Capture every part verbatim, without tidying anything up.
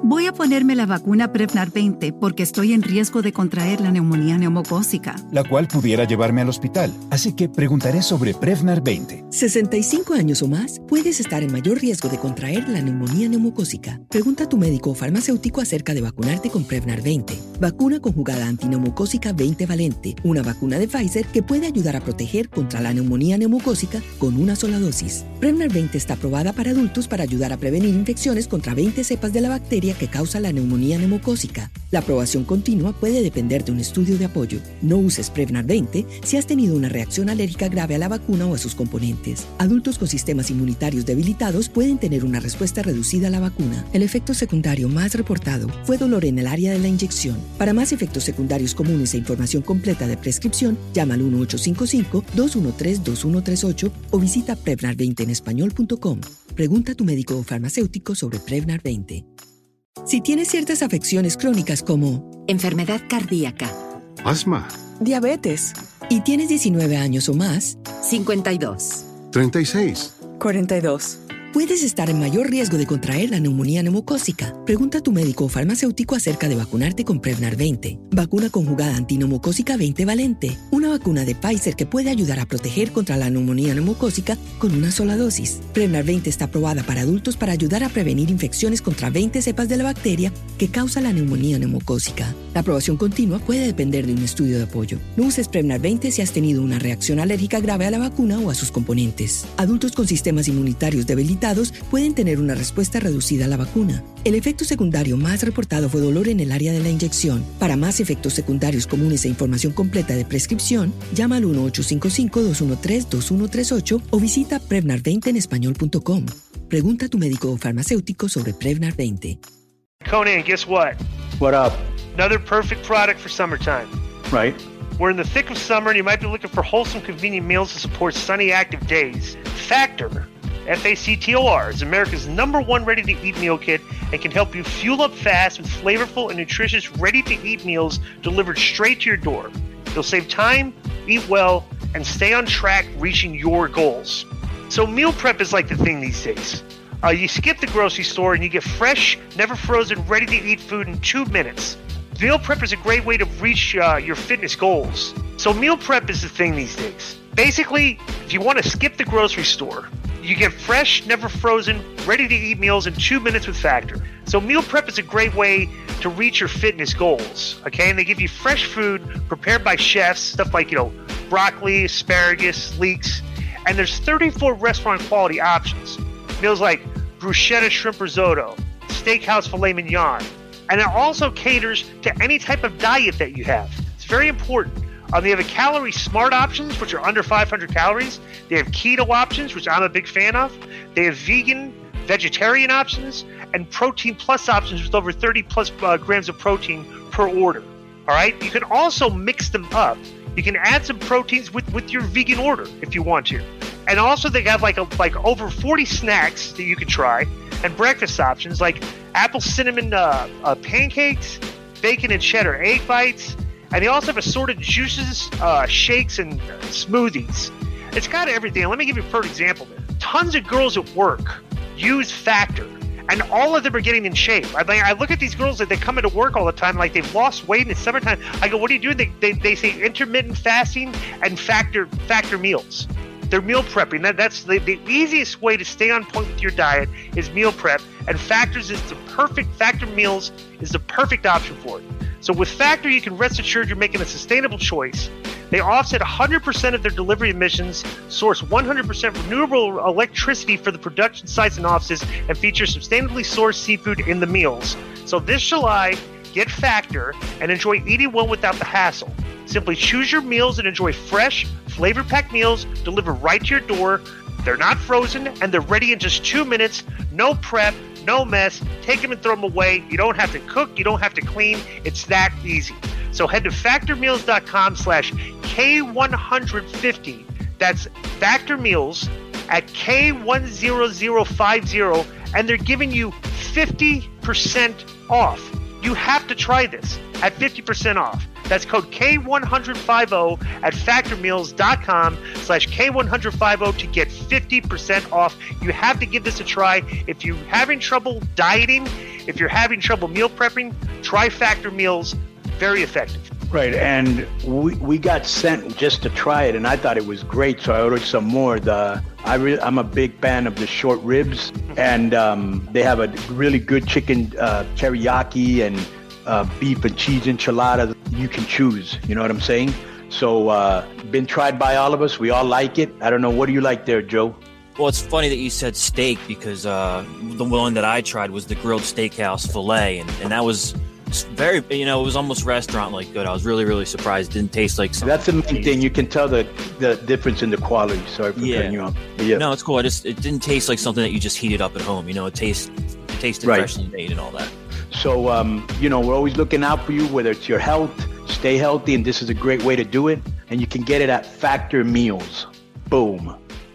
Voy a ponerme la vacuna Prevnar veinte porque estoy en riesgo de contraer la neumonía neumocócica, la cual pudiera llevarme al hospital. Así que preguntaré sobre Prevnar veinte. sesenta y cinco años o más, puedes estar en mayor riesgo de contraer la neumonía neumocócica. Pregunta a tu médico o farmacéutico acerca de vacunarte con Prevnar veinte. Vacuna conjugada antineumocócica veinte valente, una vacuna de Pfizer que puede ayudar a proteger contra la neumonía neumocócica con una sola dosis. Prevnar veinte está aprobada para adultos para ayudar a prevenir infecciones contra veinte cepas de la bacteria que causa la neumonía neumocócica. La aprobación continua puede depender de un estudio de apoyo. No uses Prevnar veinte si has tenido una reacción alérgica grave a la vacuna o a sus componentes. Adultos con sistemas inmunitarios debilitados pueden tener una respuesta reducida a la vacuna. El efecto secundario más reportado fue dolor en el área de la inyección. Para más efectos secundarios comunes e información completa de prescripción, llama al uno ocho cinco cinco, dos uno tres, dos uno tres ocho o visita prevnar veinte en español punto com. Pregunta a tu médico o farmacéutico sobre Prevnar veinte. Si tienes ciertas afecciones crónicas como enfermedad cardíaca, asma, diabetes y tienes diecinueve años o más, cincuenta y dos, treinta y seis, cuarenta y dos. Puedes estar en mayor riesgo de contraer la neumonía neumocócica. Pregunta a tu médico o farmacéutico acerca de vacunarte con Prevnar veinte. Vacuna conjugada antineumocócica veinte valente. Una vacuna de Pfizer que puede ayudar a proteger contra la neumonía neumocócica con una sola dosis. Prevnar veinte está aprobada para adultos para ayudar a prevenir infecciones contra veinte cepas de la bacteria que causa la neumonía neumocócica. La aprobación continua puede depender de un estudio de apoyo. No uses Prevnar veinte si has tenido una reacción alérgica grave a la vacuna o a sus componentes. Adultos con sistemas inmunitarios debilitados pueden tener una respuesta reducida a la vacuna. El efecto secundario más reportado fue dolor en el área de la inyección. Para más efectos secundarios comunes e información completa de prescripción, llama al uno ocho cinco cinco, dos uno tres, dos uno tres ocho o visita prevnar veinte en español punto com. Pregunta a tu médico o farmacéutico sobre Prevnar veinte. Conan, guess what? What up? Another perfect product for summertime. Right. We're in the thick of summer and you might be looking for wholesome, convenient meals to support sunny, active days. Factor. F A C T O R is America's number one ready-to-eat meal kit and can help you fuel up fast with flavorful and nutritious ready-to-eat meals delivered straight to your door. You'll save time, eat well, and stay on track reaching your goals. So meal prep is like the thing these days. Uh, you skip the grocery store and you get fresh, never frozen, ready-to-eat food in two minutes. Meal prep is a great way to reach uh, your fitness goals. So meal prep is the thing these days. Basically, if you want to skip the grocery store, you get fresh, never frozen, ready-to-eat meals in two minutes with Factor. So meal prep is a great way to reach your fitness goals, okay? And they give you fresh food prepared by chefs, stuff like, you know, broccoli, asparagus, leeks. And there's thirty-four restaurant-quality options. Meals like bruschetta shrimp risotto, steakhouse filet mignon. And it also caters to any type of diet that you have. It's very important. Um, they have a calorie smart options, which are under five hundred calories. They have keto options, which I'm a big fan of. They have vegan, vegetarian options, and protein plus options with over thirty plus uh, grams of protein per order. All right. You can also mix them up. You can add some proteins with, with your vegan order if you want to. And also they have like a, like over forty snacks that you can try and breakfast options like apple cinnamon uh, uh, pancakes, bacon and cheddar egg bites. And they also have assorted juices, uh, shakes, and uh, smoothies. It's got everything. Let me give you a perfect example. Tons of girls at work use Factor, and all of them are getting in shape. I, mean, I look at these girls that they come into work all the time, like they've lost weight in the summertime. I go, what are you doing? They, they, they say intermittent fasting and Factor Factor meals. They're meal prepping. That, that's the, the easiest way to stay on point with your diet is meal prep, and Factors is the perfect, Factor meals is the perfect option for it. So with Factor, you can rest assured you're making a sustainable choice. They offset one hundred percent of their delivery emissions, source one hundred percent renewable electricity for the production sites and offices, and feature sustainably sourced seafood in the meals. So this July, get Factor and enjoy eating well without the hassle. Simply choose your meals and enjoy fresh, flavor-packed meals delivered right to your door. They're not frozen, and they're ready in just two minutes. No prep, no mess. Take them and throw them away. You don't have to cook. You don't have to clean. It's that easy. So head to factormeals.com slash K150. That's Factor Meals at K one zero zero five zero, and they're giving you fifty percent off. You have to try this at fifty percent off. That's code K one fifty at factormeals.com slash K150 to get fifty percent off. You have to give this a try. If you're having trouble dieting, if you're having trouble meal prepping, try Factor Meals. Very effective. Right, and we we got sent just to try it, and I thought it was great, so I ordered some more. The I re- I'm a big fan of the short ribs, and um, they have a really good chicken uh, teriyaki and uh, beef and cheese enchilada. You can choose, you know what I'm saying? So, uh, been tried by all of us. We all like it. I don't know. What do you like there, Joe? Well, it's funny that you said steak because uh, the one that I tried was the grilled steakhouse filet, and, and that was very, you know, it was almost restaurant-like good. I was really, really surprised. It didn't taste like something. That's the main thing. You can tell the, the difference in the quality. Sorry for yeah. cutting you off. Yeah. No, it's cool. I just, it didn't taste like something that you just heated up at home. You know, it tastes, it tasted right. freshly made and all that. So, um, you know, we're always looking out for you, whether it's your health, stay healthy, and this is a great way to do it. And you can get it at Factor Meals. Boom.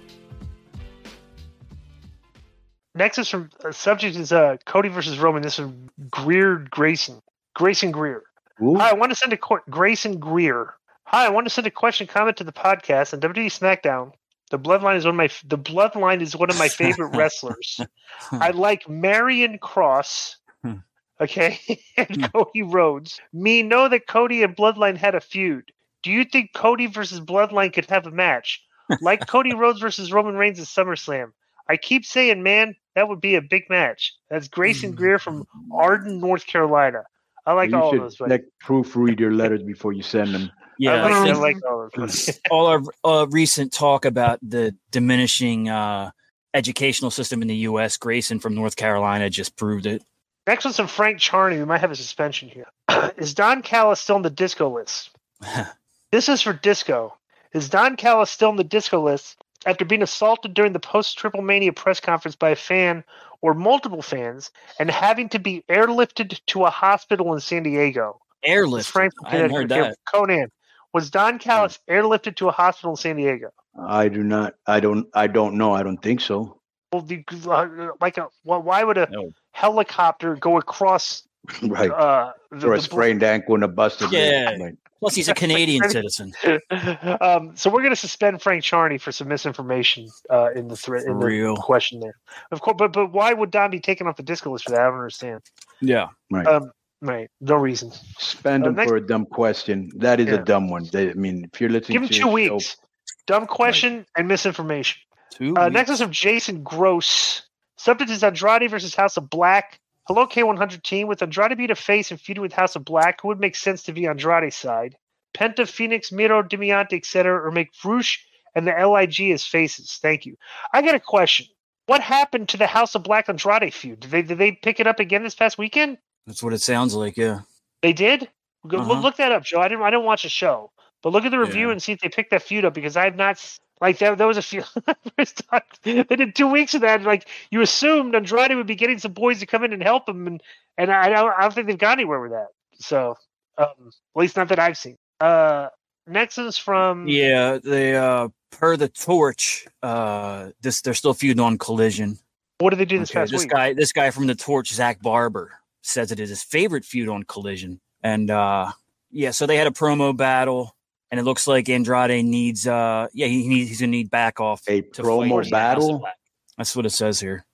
Next is from uh, subject is uh, Cody versus Roman. This is Greer Grayson. Grayson Greer. Ooh. Hi, I want to send a qu- Grayson Greer. Hi, I want to send a question comment to the podcast on W W E SmackDown. The Bloodline is one of my the Bloodline is one of my favorite wrestlers. I like Marion Cross. Okay, and Cody Rhodes. Me know that Cody and Bloodline had a feud. Do you think Cody versus Bloodline could have a match? Like Cody Rhodes versus Roman Reigns at SummerSlam. I keep saying, man, that would be a big match. That's Grayson Greer from Arden, North Carolina. I like you all should of those. like proofread your letters before you send them. Yeah, I like, I I like all of those. all our uh, recent talk about the diminishing uh, educational system in the U S, Grayson from North Carolina just proved it. Next one's from Frank Charney. We might have a suspension here. Is Don Callis still on the disco list? This is for disco. Is Don Callis still on the disco list after being assaulted during the post-Triple Mania press conference by a fan or multiple fans and having to be airlifted to a hospital in San Diego? Airlifted? Frank, I hadn't heard that. Conan, was Don Callis airlifted to a hospital in San Diego? I do not. I don't. I don't know. I don't think so. Well, the, uh, like a, well, why would a No. helicopter go across Right. uh, the, For a the- sprained ankle and a busted Yeah. leg. Right. Plus, he's a Canadian citizen. um, so we're going to suspend Frank Charney for some misinformation uh, in the thread in the real. question there. Of course, but but why would Don be taken off the disco list for that? I don't understand. Yeah. Right. Um, right, no reason. Spend uh, them next- for a dumb question. That is Yeah. a dumb one. They, I mean, if you're listening Give him to two this weeks. show- Dumb question and misinformation. Two Uh, weeks. next is from Jason Gross. Subject is Andrade versus House of Black. Hello, K one hundred team. With Andrade being a face and feuding with House of Black, who would make sense to be Andrade's side? Penta, Phoenix, Miro, Dimiante, et cetera, or make Roosh and the L I G as faces? Thank you. I got a question. What happened to the House of Black Andrade feud? Did they did they pick it up again this past weekend? That's what it sounds like, yeah. They did? Go, Uh-huh. look, look that up, Joe. I didn't I didn't watch the show. But look at the review Yeah. and see if they picked that feud up because I have not s- like that. There was a few. They did two weeks of that. Like you assumed Andrade would be getting some boys to come in and help him, and and I don't, I don't think they've gone anywhere with that. So um, at least not that I've seen. Uh, next is from Yeah, they uh per the Torch, uh this they're still feuding on Collision. What did they do this Okay, past this week? guy this guy from the Torch, Zach Barber, says it is his favorite feud on Collision. And uh yeah, so they had a promo battle, and it looks like Andrade needs uh yeah, he needs he's gonna need back off A to promo fight in the House of battle? Black. That's what it says here.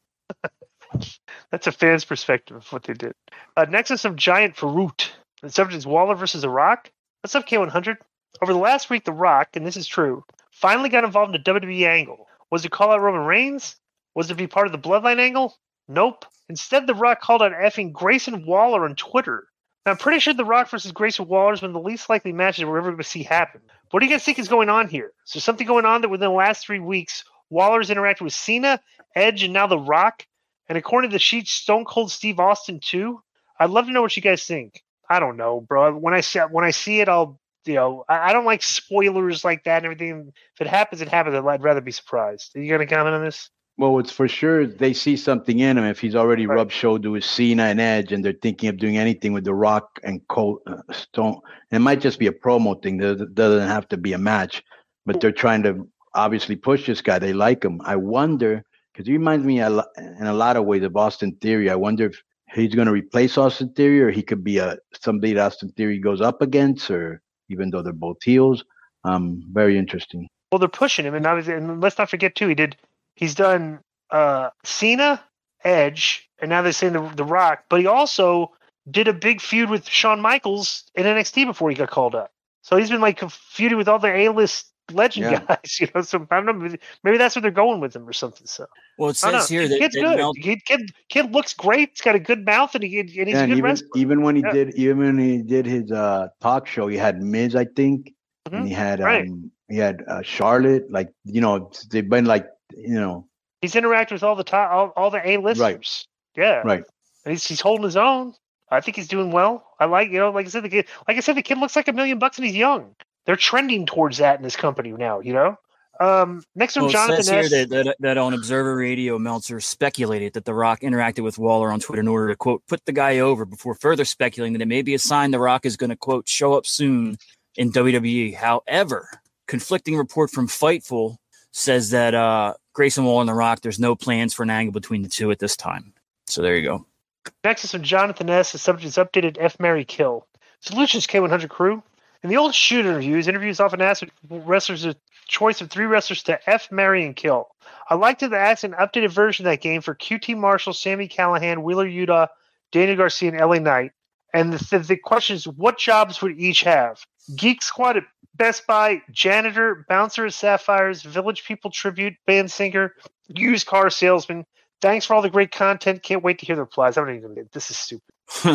That's a fan's perspective of what they did. Uh, next is some Giant Faroot. The subject is Waller versus The Rock. What's up, K one hundred? Over the last week, The Rock, and this is true, finally got involved in a W W E angle. Was it call out Roman Reigns? Was it be part of the Bloodline angle? Nope. Instead, The Rock called out effing Grayson Waller on Twitter. Now, I'm pretty sure The Rock versus Grayson Waller is one of the least likely matches we're ever going to see happen. What do you guys think is going on here? Is there something going on that within the last three weeks, Waller's interacted with Cena, Edge, and now The Rock? And according to the sheet, Stone Cold Steve Austin too? I'd love to know what you guys think. I don't know, bro. When I see, when I see it, I'll, you know, I, I don't like spoilers like that and everything. If it happens, it happens. I'd rather be surprised. Are you going to comment on this? Well, it's for sure they see something in him if he's already Right. rubbed shoulder with Cena and Edge, and they're thinking of doing anything with The Rock and Cole uh, Stone. And it might just be a promo thing. That doesn't have to be a match, but they're trying to obviously push this guy. They like him. I wonder, because he reminds me a lo- in a lot of ways of Austin Theory. I wonder if he's going to replace Austin Theory, or he could be a somebody that Austin Theory goes up against, or even though they're both heels. Um, very interesting. Well, they're pushing him, and, now, and let's not forget too. He did. He's done uh, Cena, Edge, and now they're saying the, the Rock. But he also did a big feud with Shawn Michaels in N X T before he got called up. So he's been like feuding with all the A-list legend yeah. guys, you know. So I don't know. Maybe that's what they're going with him or something. So well, it says here that kid's good. Melt- kid, kid, kid looks great. He's got a good mouth, and, he, and he's yeah, a good even, wrestler. Even when he yeah. did, even when he did his uh, talk show, he had Miz, I think, mm-hmm. and he had right. um, he had uh, Charlotte. Like you know, they've been like you know. He's interacting with all the top, all, all the A-listers. Right. Yeah. Right. And he's he's holding his own. I think he's doing well. I like, you know, like I said, the kid, like I said, the kid looks like a million bucks and he's young. They're trending towards that in this company now, you know? Um, next one, well, Jonathan it says S. here that, that, that on Observer Radio, Meltzer speculated that The Rock interacted with Waller on Twitter in order to, quote, put the guy over before further speculating that it may be a sign The Rock is going to, quote, show up soon in W W E. However, conflicting report from Fightful says that uh, Grayson Waller and The Rock, there's no plans for an angle between the two at this time. So there you go. Next is from Jonathan S. The subject is updated F, Marry, Kill. Solutions K one hundred crew. In the old shoot interviews, interviews often asked wrestlers a choice of three wrestlers to F, marry, and kill. I like to ask an updated version of that game for Q T Marshall, Sami Callihan, Wheeler Yuta, Daniel Garcia, and L A Knight. And the, the question is, what jobs would each have? Geek Squad at Best Buy, janitor, bouncer at Sapphires, Village People tribute, band singer, used car salesman. Thanks for all the great content. Can't wait to hear the replies. I'm not even. This is stupid.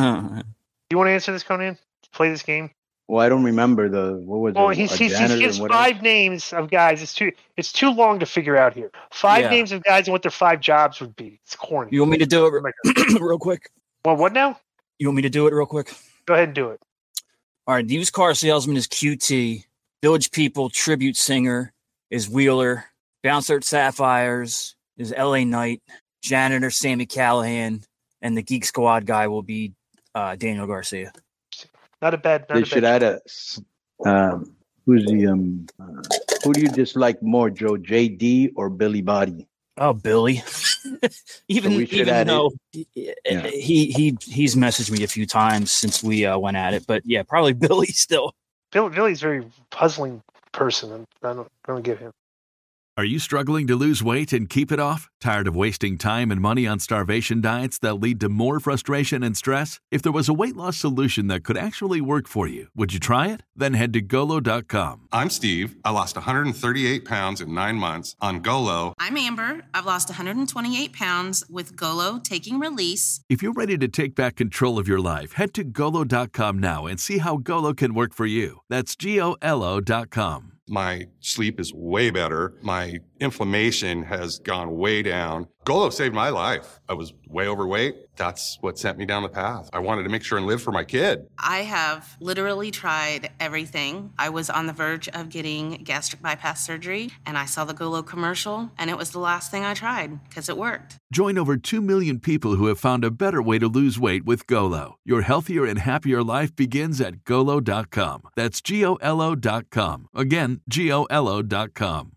You want to answer this, Conan? Play this game. Well, I don't remember the what was. Well, it, he's, he's, he gives five names of guys. It's too it's too long to figure out here. Five yeah. names of guys and what their five jobs would be. It's corny. You want me to do it real, real quick? Well, what now? You want me to do it real quick? Go ahead and do it. All right. Used car salesman is Q T. Village People tribute singer is Wheeler. Bouncer at Sapphires is L A Knight. Janitor Sami Callihan, and the Geek Squad guy will be uh, Daniel Garcia. Not a bad. Not they a should bad add a. Um, who's the um? Uh, who do you dislike more, Joe? J D or Billy Body? Oh, Billy. even so even though he, yeah. he he he's messaged me a few times since we uh, went at it, but yeah, probably Billy still. Bill, Billy's a very puzzling person. I don't I don't get him. Are you struggling to lose weight and keep it off? Tired of wasting time and money on starvation diets that lead to more frustration and stress? If there was a weight loss solution that could actually work for you, would you try it? Then head to Golo dot com. I'm Steve. I lost one hundred thirty-eight pounds in nine months on Golo. I'm Amber. I've lost one hundred twenty-eight pounds with Golo Taking Release. If you're ready to take back control of your life, head to Golo dot com now and see how Golo can work for you. That's G O L O dot com. My sleep is way better. My inflammation has gone way down. Golo saved my life. I was way overweight. That's what sent me down the path. I wanted to make sure and live for my kid. I have literally tried everything. I was on the verge of getting gastric bypass surgery, and I saw the Golo commercial, and it was the last thing I tried because it worked. Join over two million people who have found a better way to lose weight with Golo. Your healthier and happier life begins at Golo dot com. That's G O L O dot com. Again, G O L O dot com.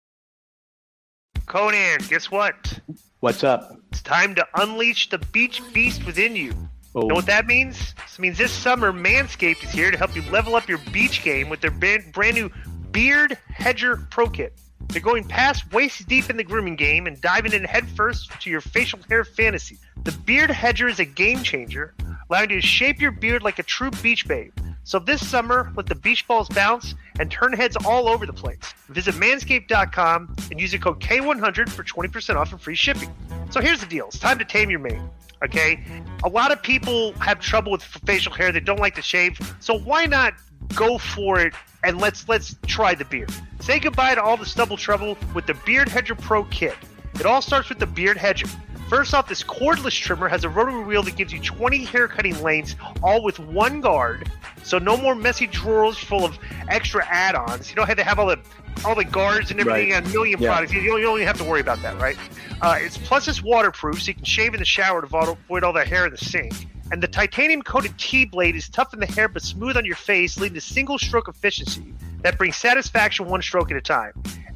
Conan, guess what? What's up? It's time to unleash the beach beast within you. Oh. Know what that means? This means this summer, Manscaped is here to help you level up your beach game with their brand new Beard Hedger Pro Kit. They're going past waist deep in the grooming game and diving in headfirst to your facial hair fantasy. The Beard Hedger is a game changer, allowing you to shape your beard like a true beach babe. So this summer, let the beach balls bounce and turn heads all over the place. Visit manscaped dot com and use the code K one hundred for twenty percent off and free shipping. So here's the deal. It's time to tame your mane, okay? A lot of people have trouble with facial hair. They don't like to shave. So why not go for it and let's let's try the beard. Say goodbye to all the stubble trouble with the Beard Hedger Pro Kit. It all starts with the Beard Hedger. First off, this cordless trimmer has a rotary wheel that gives you twenty hair cutting lanes, all with one guard. So no more messy drawers full of extra add-ons. You don't have to have all the all the guards and everything right. on a million yeah. products. You don't, you don't even have to worry about that, right? Uh, it's plus it's waterproof, so you can shave in the shower to avoid all the hair in the sink. And the titanium-coated T-blade is tough in the hair but smooth on your face, leading to single-stroke efficiency that brings satisfaction one stroke at a time.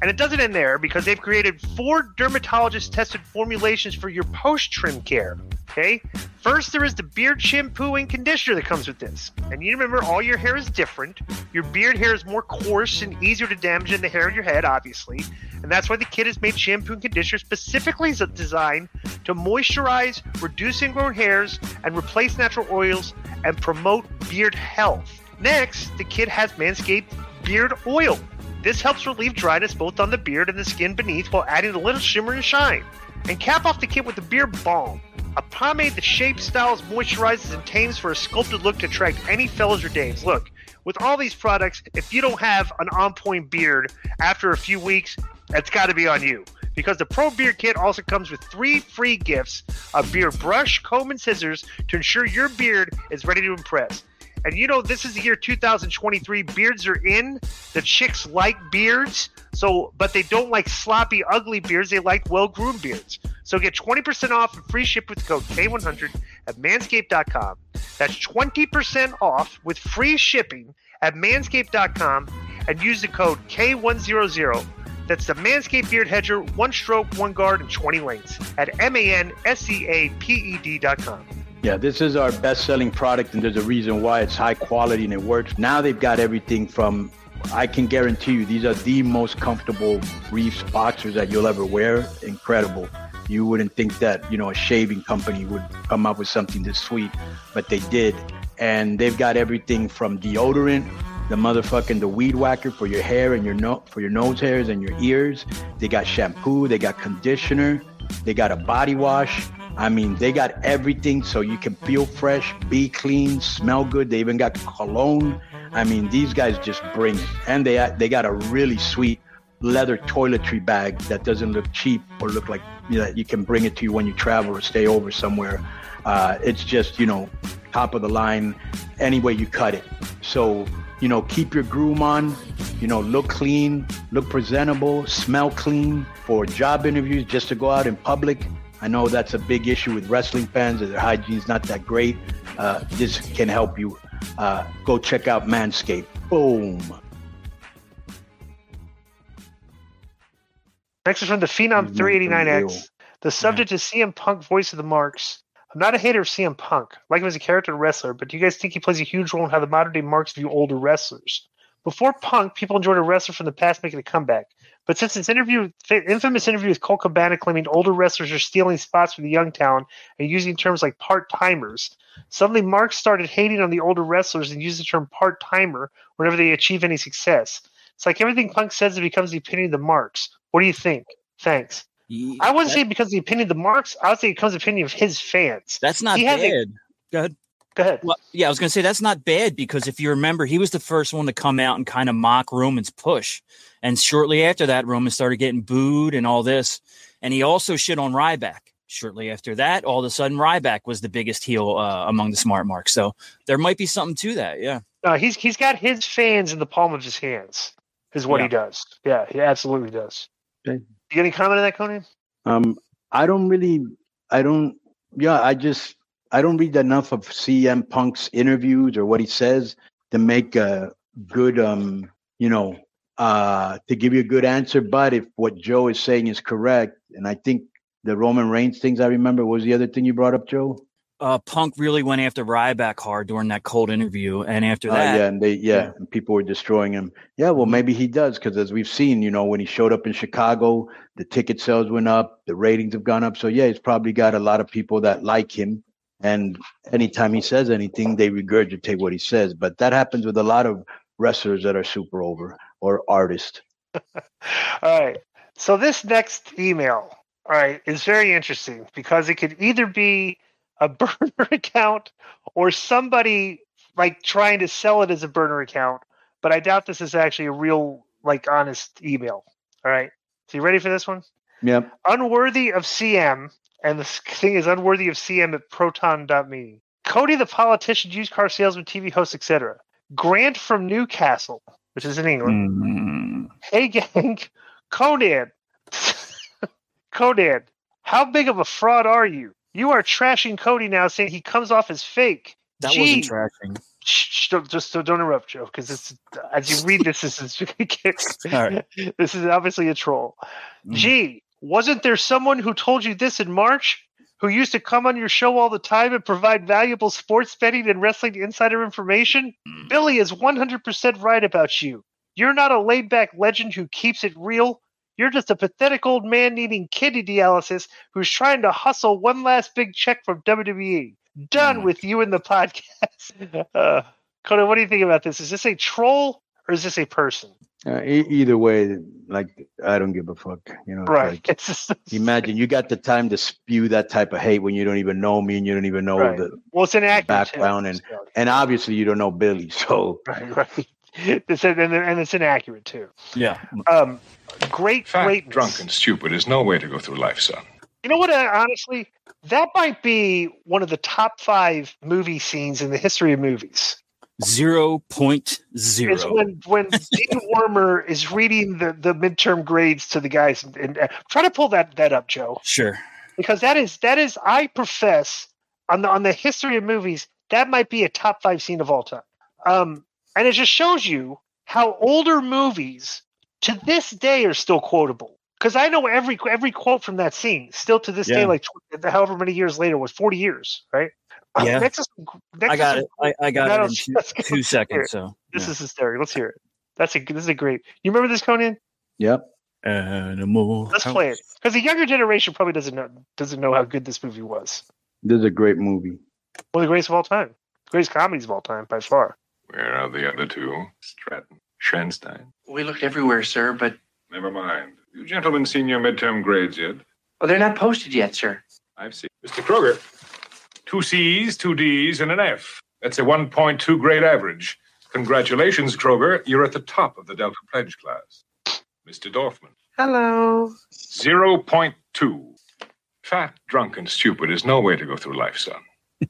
And it doesn't end there because they've created four dermatologist-tested formulations for your post-trim care. Okay? First, there is the beard shampoo and conditioner that comes with this. And you remember, all your hair is different. Your beard hair is more coarse and easier to damage than the hair on your head, obviously. And that's why the kit has made shampoo and conditioner specifically designed to moisturize, reduce ingrown hairs, and replace natural oils and promote beard health. Next, the kit has Manscaped Beard Oil. This helps relieve dryness both on the beard and the skin beneath while adding a little shimmer and shine. And cap off the kit with the Beard Balm, a pomade that shapes, styles, moisturizes, and tames for a sculpted look to attract any fellas or dames. Look, with all these products, if you don't have an on-point beard after a few weeks, it's got to be on you. Because the Pro Beard Kit also comes with three free gifts, a beard brush, comb, and scissors to ensure your beard is ready to impress. And you know, this is the year two thousand twenty-three. Beards are in. The chicks like beards, so but they don't like sloppy, ugly beards. They like well-groomed beards. So get twenty percent off and free ship with the code K one hundred at manscaped dot com. That's twenty percent off with free shipping at manscaped dot com and use the code K one hundred. That's the Manscaped Beard Hedger, one stroke, one guard, and twenty lengths at M A N S C A P E D dot com. Yeah, this is our best-selling product, and there's a reason why. It's high quality and it works. Now they've got everything from, I can guarantee you, these are the most comfortable briefs, boxers that you'll ever wear. Incredible. You wouldn't think that, you know, a shaving company would come up with something this sweet, but they did. And they've got everything from deodorant, the motherfucking the weed whacker for your hair and your no for your nose hairs and your ears. They got shampoo, they got conditioner, they got a body wash. I mean, they got everything so you can feel fresh, be clean, smell good. They even got cologne. I mean, these guys just bring it. And they they got a really sweet leather toiletry bag that doesn't look cheap or look like, you know, you can bring it to you when you travel or stay over somewhere. Uh, it's just, you know, top of the line any way you cut it. So, you know, keep your groom on, you know, look clean, look presentable, smell clean for job interviews, just to go out in public. I know that's a big issue with wrestling fans, that their hygiene's not that great. Uh, this can help you. Uh, go check out Manscaped. Boom. Next is from the Phenom three eighty-nine X. The subject yeah. is C M Punk, voice of the Marks. I'm not a hater of C M Punk. I like him as a character and wrestler, but do you guys think he plays a huge role in how the modern-day Marks view older wrestlers? Before Punk, people enjoyed a wrestler from the past making a comeback. But since his interview, infamous interview with Colt Cabana claiming older wrestlers are stealing spots from the young talent and using terms like part-timers, suddenly Marks started hating on the older wrestlers and used the term part-timer whenever they achieve any success. It's like everything Punk says, it becomes the opinion of the Marks. What do you think? Thanks. Yeah, I wouldn't that, say because the opinion of the Marks. I would say it becomes the opinion of his fans. That's not he bad. A, Go ahead. Go ahead. Well, yeah, I was going to say that's not bad because if you remember, he was the first one to come out and kind of mock Roman's push. And shortly after that, Roman started getting booed and all this. And he also shit on Ryback. Shortly after that, all of a sudden, Ryback was the biggest heel uh, among the smart marks. So there might be something to that. Yeah. Uh, he's he's got his fans in the palm of his hands, is what yeah. he does. Yeah, he absolutely does. Okay. You got any comment on that, Conan? Um, I don't really, I don't, yeah, I just, I don't read enough of C M Punk's interviews or what he says to make a good, um, you know, uh, to give you a good answer. But if what Joe is saying is correct, and I think the Roman Reigns things I remember, what was the other thing you brought up, Joe? Uh, Punk really went after Ryback hard during that Colt interview, and after that, uh, yeah, and they, yeah, yeah. And people were destroying him. Yeah, well, maybe he does because as we've seen, you know, when he showed up in Chicago, the ticket sales went up, the ratings have gone up. So yeah, he's probably got a lot of people that like him, and anytime he says anything, they regurgitate what he says. But that happens with a lot of wrestlers that are super over or artists. All right. So this next email, all right, is very interesting because it could either be a burner account or somebody like trying to sell it as a burner account, but I doubt this is actually a real, like, honest email. All right. So you ready for this one? Yep. Unworthy of C M, and the thing is unworthy of C M at proton dot me. Cody the politician, used car salesman, T V host, et cetera. Grant from Newcastle, which is in England. Mm-hmm. Hey gang, Conan. Conan, how big of a fraud are you? You are trashing Cody now, saying he comes off as fake. That Gee. wasn't trashing. Shh, don't, just so don't interrupt, Joe, because it's as you read this, this is All right. this is obviously a troll. Mm. Gee, wasn't there someone who told you this in March? Who used to come on your show all the time and provide valuable sports betting and wrestling insider information? Mm. Billy is one hundred percent right about you. You're not a laid-back legend who keeps it real. You're just a pathetic old man needing kidney dialysis who's trying to hustle one last big check from W W E. Done Mm. with you in the podcast. uh, Conan, what do you think about this? Is this a troll or is this a person? Uh, e- either way, like I don't give a fuck. You know, it's Right. like, It's just, imagine you got the time to spew that type of hate when you don't even know me and you don't even know right. the Well, it's inaccurate. background, and and obviously you don't know Billy. So Right, right. It's, and, and it's inaccurate, too. Yeah. Um, great, Fat, greatness. drunk, and stupid is no way to go through life, son. You know what? Uh, honestly, that might be one of the top five movie scenes in the history of movies. Zero point zero. It's when when Dean Wormer is reading the, the midterm grades to the guys, and, and uh, try to pull that, that up, Joe, Sure. because that is that is I profess on the on the history of movies that might be a top five scene of all time. Um, and it just shows you how older movies to this day are still quotable. Because I know every every quote from that scene still to this Yeah. day, like tw- however many years later, was forty years, right? Uh, Yeah. next is, next I got is- it. I, I got That it in was- two, that's good. two seconds. So This yeah. is hysterical. Let's hear it. That's a this is a great. You remember this, Conan? yep. Animal. Let's play it because the younger generation probably doesn't know doesn't know how good this movie was. This is a great movie. One of the greatest of all time, greatest comedies of all time by far. Where are the other two? Stratton, Schoenstein. We looked everywhere, sir, but Never mind. You gentlemen seen your midterm grades yet? well, they're not posted yet, sir. I've seen. Mister Kroger, two C's, two D's, and an F. That's a one point two grade average. Congratulations, Kroger. You're at the top of the Delta Pledge class. Mister Dorfman, Hello. zero point two. Fat, drunk, and stupid is no way to go through life, son.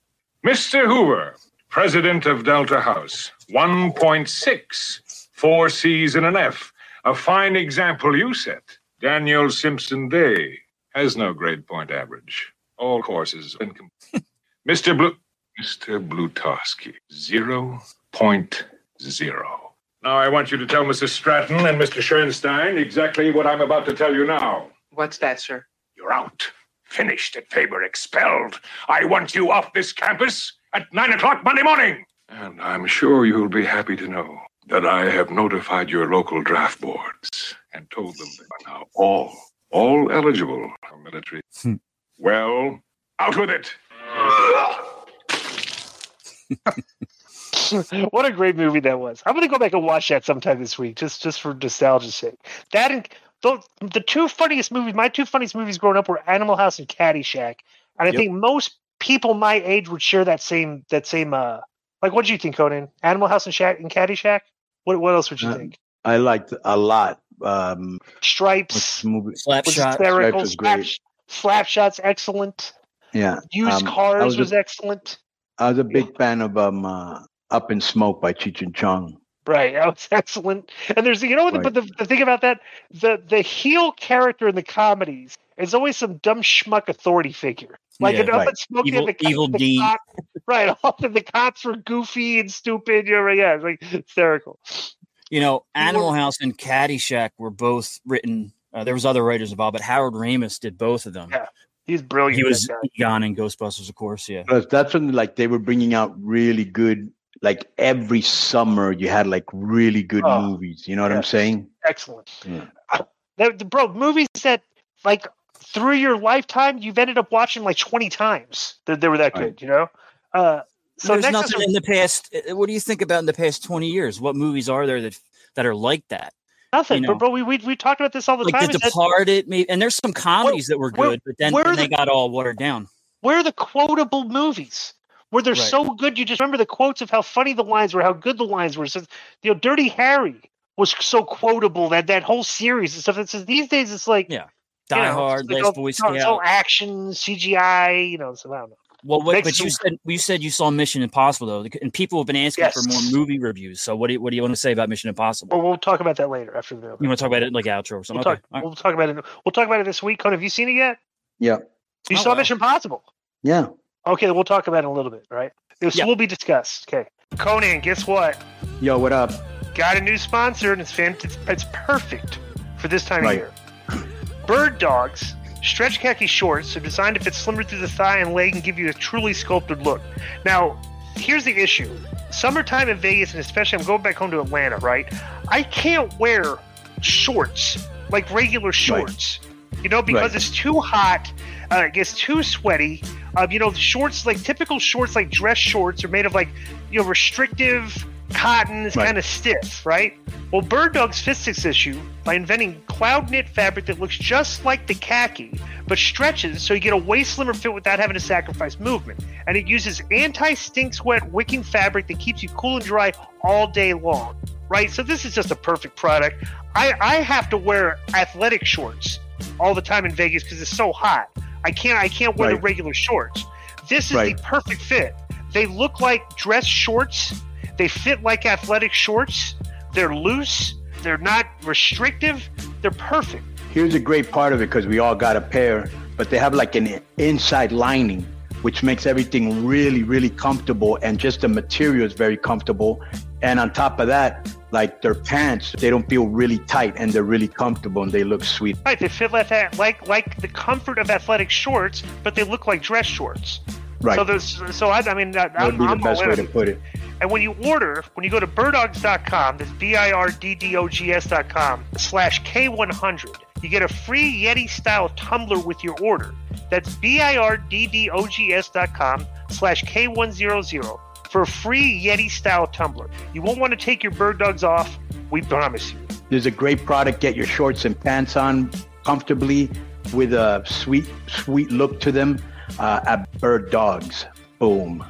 Mister Hoover, president of Delta House, one point six. Four C's and an F. A fine example you set. Daniel Simpson Day has no grade point average. All courses incomplete. Mister Blue... Mister Blutowski, zero point zero. Now I want you to tell Missus Stratton and Mister Schoenstein exactly what I'm about to tell you now. What's that, sir? You're out. Finished at Faber, expelled. I want you off this campus at nine o'clock Monday morning. And I'm sure you'll be happy to know that I have notified your local draft boards and told them they are now all, all eligible for military. Hmm. Well, out with it. What a great movie that was! I'm going to go back and watch that sometime this week, just just for nostalgia's sake. That and the, the two funniest movies, my two funniest movies growing up were Animal House and Caddyshack, and I Yep. think most people my age would share that same that same. Uh, like, what did you think, Conan? Animal House and, Shack, and Caddyshack. What what else would you Uh, think? I liked a lot. Um, Stripes what's the movie? Slap was shot. hysterical. was Slap, great. Slapshot's excellent. Yeah. Used Um, Cars I was, was a- excellent. I was a big fan of um, uh, Up in Smoke by Cheech and Chong. Right, that was excellent. And there's, you know, what? Right. But the, the thing about that, the the heel character in the comedies is always some dumb schmuck authority figure. Like Yeah, in Up right. and Smoke, Evil- the, co- Evil the Dean. cop- right? All of the cops were goofy and stupid. You know, yeah, it's like hysterical. You know, Animal were- House and Caddyshack were both written. Uh, there was other writers involved, but Howard Ramis did both of them. Yeah, he's brilliant. He was that guy. Egon in Ghostbusters, of course. Yeah. Plus, that's when like they were bringing out really good. Like every summer, you had like really good Oh, movies. You know what I'm yes. saying? Excellent. Yeah. The- the- bro, movies that like through your lifetime you've ended up watching like twenty times. That they were that Right. good. You know. Uh, so There's next nothing is in the past. uh, What do you think about in the past twenty years? What movies are there that that are like that? nothing. you know. But bro, we we we talked about this all the Like time. The is that- Departed, maybe, and there's some comedies that were where- good, but then, where then the- they got all watered down. Where are the quotable movies? Where they're Right. so good, you just remember the quotes of how funny the lines were, how good the lines were. So, you know, Dirty Harry was so quotable, that that whole series and stuff. It says these days it's like Yeah. you Die know, Hard, it's like Last all- Boy It's all Scout. action, C G I, you know. So I don't know. Well, what, Makes but you some- said you said you saw Mission Impossible though, and people have been asking for Yes. more movie reviews. So what do you, what do you want to say about Mission Impossible? Well, we'll talk about that later after the. You want to talk about it like outro or We'll something? talk. Okay. All right. We'll talk about it. We'll talk about it this week. Conan, have you seen it yet? Yeah. You Oh, saw wow. Mission Impossible. Yeah. Okay, we'll talk about it in a little bit, right? This Yeah. will be discussed. Okay. Conan, guess what? Yo, what up? Got a new sponsor, and it's fan- it's, it's perfect for this time Right. of year. Bird Dogs stretch khaki shorts are designed to fit slimmer through the thigh and leg and give you a truly sculpted look. Now, here's the issue. Summertime in Vegas, and especially I'm going back home to Atlanta, right? I can't wear shorts, like regular shorts, you know, because Right. it's too hot. Uh, it gets too sweaty. Um, you know, the shorts, like typical shorts, like dress shorts, are made of like, you know, restrictive cotton. It's Right. kind of stiff, right? Well, Bird Dogs fixed this issue by inventing cloud knit fabric that looks just like the khaki, but stretches so you get a way slimmer fit without having to sacrifice movement. And it uses anti-stink sweat wicking fabric that keeps you cool and dry all day long, right? So this is just a perfect product. I, I have to wear athletic shorts all the time in Vegas because it's so hot. I can't I can't wear the Right. regular shorts. This is Right. the perfect fit. They look like dress shorts. They fit like athletic shorts. They're loose. They're not restrictive. They're perfect. Here's a great part of it because we all got a pair, but they have like an inside lining, which makes everything really, really comfortable, and just the material is very comfortable. And on top of that, like their pants, they don't feel really tight and they're really comfortable and they look sweet. Right, they fit like that, like like the comfort of athletic shorts, but they look like dress shorts. Right. So there's so I, I mean that That would I'm, be the I'm best all way in. to put it. And when you order, when you go to birdogs dot com, that's B I R D D O G S dot com slash K one hundred, you get a free Yeti style tumbler with your order. That's B I R D D O G S dot com slash K one hundred for a free Yeti style tumbler. You won't want to take your Bird Dogs off, we promise you. There's a great product. Get your shorts and pants on comfortably with a sweet, sweet look to them uh, at Bird Dogs. Boom.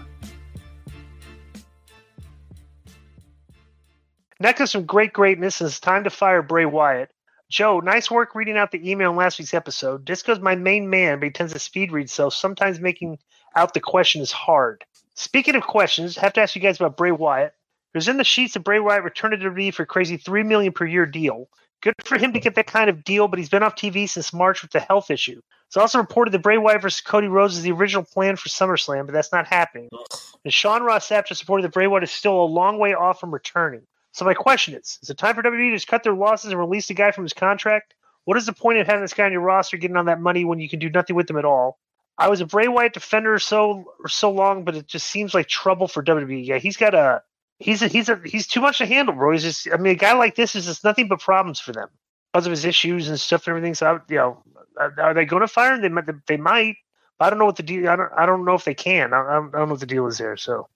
Next is some great greatness, and it's time to fire Bray Wyatt. Joe, nice work reading out the email in last week's episode. Disco's my main man, but he tends to speed read, so sometimes making out the question is hard. Speaking of questions, I have to ask you guys about Bray Wyatt. It was in the sheets that Bray Wyatt returned to W W E for a crazy three million dollars per year deal. Good for him to get that kind of deal, but he's been off T V since March with a health issue. It's also reported that Bray Wyatt versus Cody Rhodes is the original plan for SummerSlam, but that's not happening. And Sean Ross Sapp just reported that Bray Wyatt is still a long way off from returning. So my question is, is it time for W W E to just cut their losses and release the guy from his contract? What is the point of having this guy on your roster getting on that money when you can do nothing with him at all? I was a Bray Wyatt defender so so long, but it just seems like trouble for W W E. Yeah, he's got a he's a, he's a, he's too much to handle, bro. He's just I mean, a guy like this is just nothing but problems for them because of his issues and stuff and everything. So I, you know, are they going to fire him? They might. They might. I don't know what the deal. I don't. I don't know if they can. I, I don't know what the deal is there. So.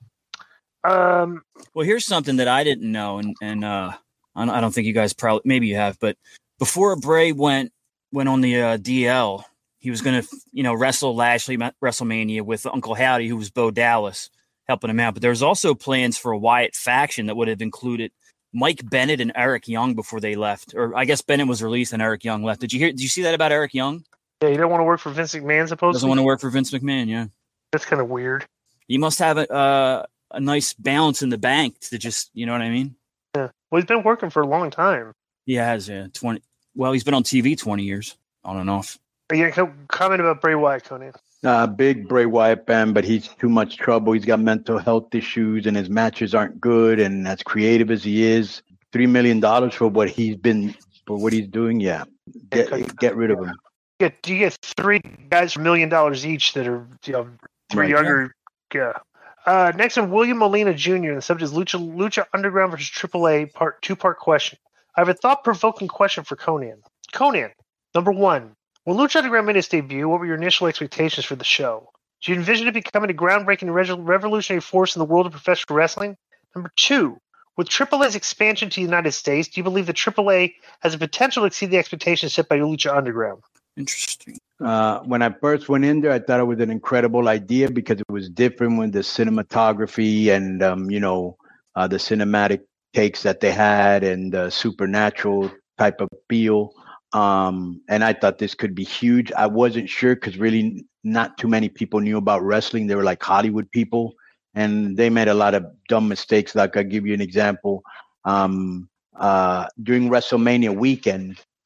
Um, well, here's something that I didn't know, and and uh, I don't, I don't think you guys probably maybe you have, but before Bray went went on the uh, D L, he was going to you know wrestle Lashley at WrestleMania with Uncle Howdy, who was Bo Dallas, helping him out. But there's also plans for a Wyatt faction that would have included Mike Bennett and Eric Young before they left, or I guess Bennett was released and Eric Young left. Did you hear? Did you see that about Eric Young? Yeah, he don't want to work for Vince McMahon. Supposedly doesn't want to work for Vince McMahon. Yeah, that's kind of weird. You must have a. Uh, a nice balance in the bank to just, you know what I mean? Yeah. Well, he's been working for a long time. He has, yeah. twenty Well, he's been on T V twenty years. I don't know if. Yeah, comment about Bray Wyatt, Conan. Uh, big Bray Wyatt fan, but he's too much trouble. He's got mental health issues and his matches aren't good. And as creative as he is, three million dollars for what he's been, for what he's doing. Yeah. Get, get rid of him. You get, you get three guys for a million dollars each that are, you know, three Right. younger. Yeah. Uh, next one, William Molina Junior The subject is Lucha, Lucha Underground versus Triple A, part two-part question. I have a thought-provoking question for Conan. Conan, number one, when Lucha Underground made its debut, what were your initial expectations for the show? Do you envision it becoming a groundbreaking revolutionary force in the world of professional wrestling? Number two, with Triple A's expansion to the United States, do you believe that Triple A has the potential to exceed the expectations set by Lucha Underground? Interesting. Uh, when I first went in there, I thought it was an incredible idea because it was different with the cinematography and, um, you know, uh, the cinematic takes that they had and the supernatural type of feel. Um, and I thought this could be huge. I wasn't sure because really not too many people knew about wrestling. They were like Hollywood people and they made a lot of dumb mistakes. Like I'll give you an example. Um, uh, during WrestleMania weekend,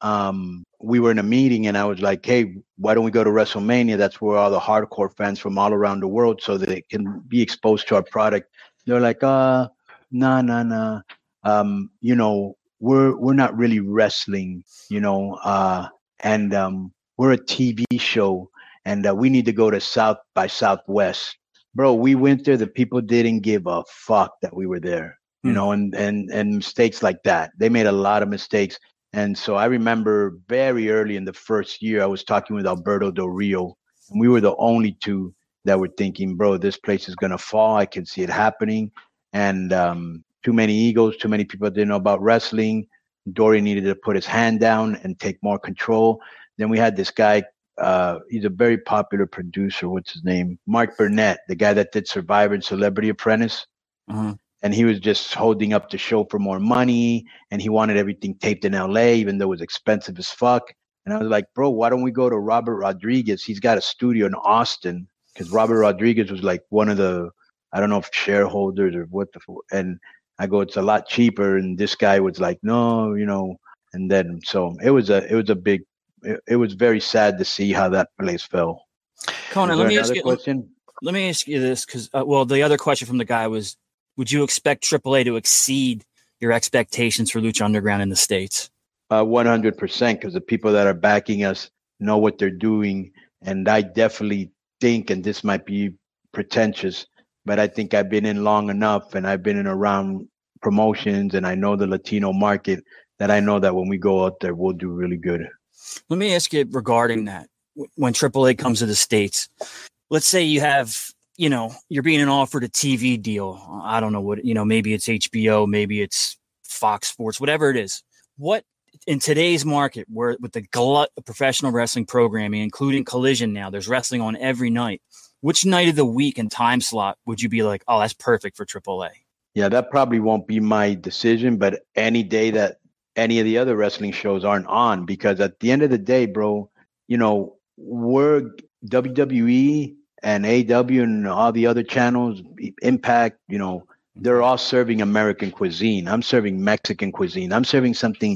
um, we were in a meeting and I was like, hey, why don't we go to WrestleMania? That's where all the hardcore fans from all around the world, so that they can be exposed to our product. They're like, uh, nah, nah, nah. Um, you know, we're we're not really wrestling, you know, uh, and um, we're a T V show, and uh, we need to go to South by Southwest. Bro, we went there. The people didn't give a fuck that we were there, you mm. know, and, and, and mistakes like that. They made a lot of mistakes. And so I remember very early in the first year, I was talking with Alberto Del Rio, and we were the only two that were thinking, bro, this place is going to fall. I can see it happening. And um, too many egos, too many people didn't know about wrestling. Dory needed to put his hand down and take more control. Then we had this guy. Uh, he's a very popular producer. What's his name? Mark Burnett, the guy that did Survivor and Celebrity Apprentice. Uh-huh. And he was just holding up the show for more money. And he wanted everything taped in L A, even though it was expensive as fuck. And I was like, bro, why don't we go to Robert Rodriguez? He's got a studio in Austin, because Robert Rodriguez was like one of the, I don't know if shareholders or what the, and I go, it's a lot cheaper. And this guy was like, no, you know, and then, so it was a, it was a big, It, it was very sad to see how that place fell. Conan, let me ask you. Question? Let me ask you this, because uh, well, the other question from the guy was: would you expect triple A to exceed your expectations for Lucha Underground in the States? Uh, one hundred percent, because the people that are backing us know what they're doing, and I definitely think, and this might be pretentious, but I think I've been in long enough, and I've been in around promotions, and I know the Latino market, that I know that when we go out there, we'll do really good. Let me ask you regarding that. When triple A comes to the States, let's say you have, you know, you're being offered a T V deal. I don't know what, you know, maybe it's H B O, maybe it's Fox Sports, whatever it is. What in today's market, where with the glut of professional wrestling programming, including Collision now, there's wrestling on every night. Which night of the week and time slot would you be like, oh, that's perfect for triple A? Yeah, that probably won't be my decision, but any day that any of the other wrestling shows aren't on, because at the end of the day, bro, you know, we're W W E and A E W and all the other channels, Impact, you know, they're all serving American cuisine. I'm serving Mexican cuisine. I'm serving something